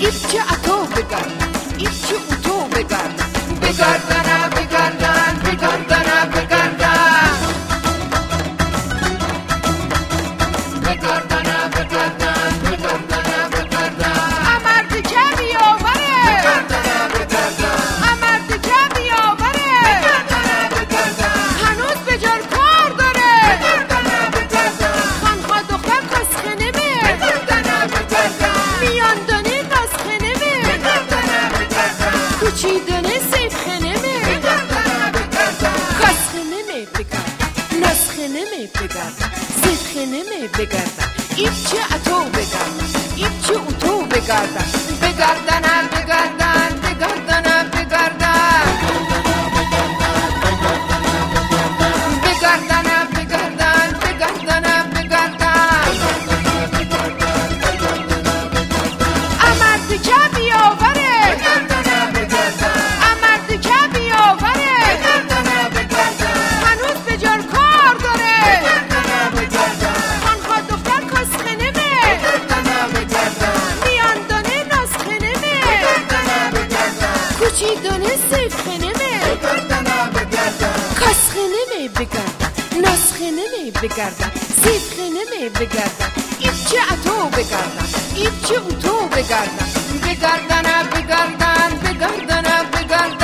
ایپچه اتو بگردن، ایپچه اتو بگردن، بگردن بگردن بگردن بگردن، بگردن بگردن بگردن بگردن، امرد که بیاوره، بگردن بگردن، امرد که بیاوره، بگردن بگردن، هنوز به جار کار داره، بگردن بگردن، خانها دختر کاسخنه می، بگردن بگردن، میاندانی کاسخنه می، بگردن بگردن، کوچیدنه سیفخنه می، بگردن بگردن، کاسخنه می بگردن، نسخنه می بگردن، سیفخنه می بگردن، ایپچه اتو بگردن، ایپچه اتو بگردن، بگردن بگردن بگردن بگردن، بگردن بگردن بگردن بگردن، امرد که بیاوره، بگردن بگردن، امرد که بیاوره، بگردن بگردن، هنوز به جار کار داره، بگردن بگردن، خانها دختر کاسخنه می، بگردن بگردن، میاندانه ناسخنه می، بگردن بگردن، کوچیدانه سیفخنه می، بگردن بگردن، کاسخنه می بگردن، ناسخنه می بگردن، سیفخنه می بگردن، ایپچه اتو بگردن، ایپچه اتو بگردن، بگردن بگردن بگردن بگردن.